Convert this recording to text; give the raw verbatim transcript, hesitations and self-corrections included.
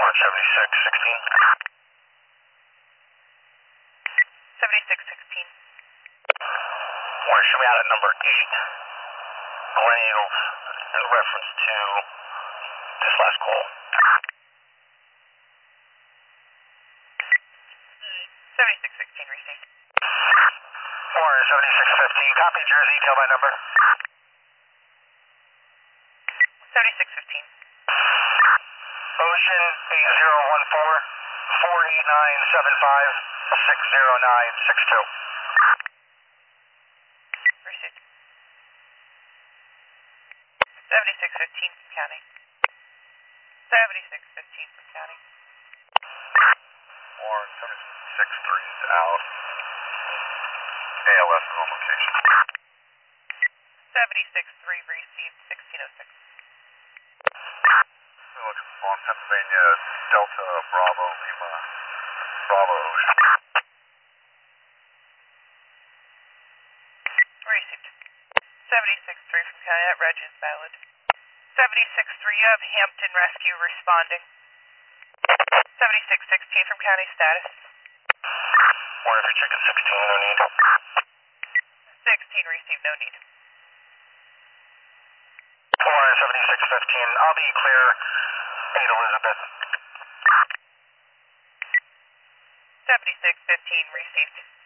Launch seventy-six sixteen. seventy-six sixteen. Warren, show me out at number eight. Glen Eagles in reference to this last call. seventy-six sixteen received. Warren, seventy-six fifteen. Copy Jersey, tell my number. seventy-six fifteen. Ocean eight zero one four, four eight nine seven five, six zero nine six two. Received. seventy-six fifteen from county. seventy-six fifteen from county. Warren, seventy-six three is out. A L S is on location. seventy-six three received, sixteen oh six. Looking on Pennsylvania, Delta, Bravo, Lima, Bravo, Ocean. Received. seventy-six three from county, that reg is valid. seventy-six three, you have Hampton Rescue responding. seventy-six sixteen from county, status. Warren, if you're checking sixteen, no need. sixteen received, no need. Warren, seventy-six fifteen, I'll be clear. eight Elizabeth. seventy-six fifteen received.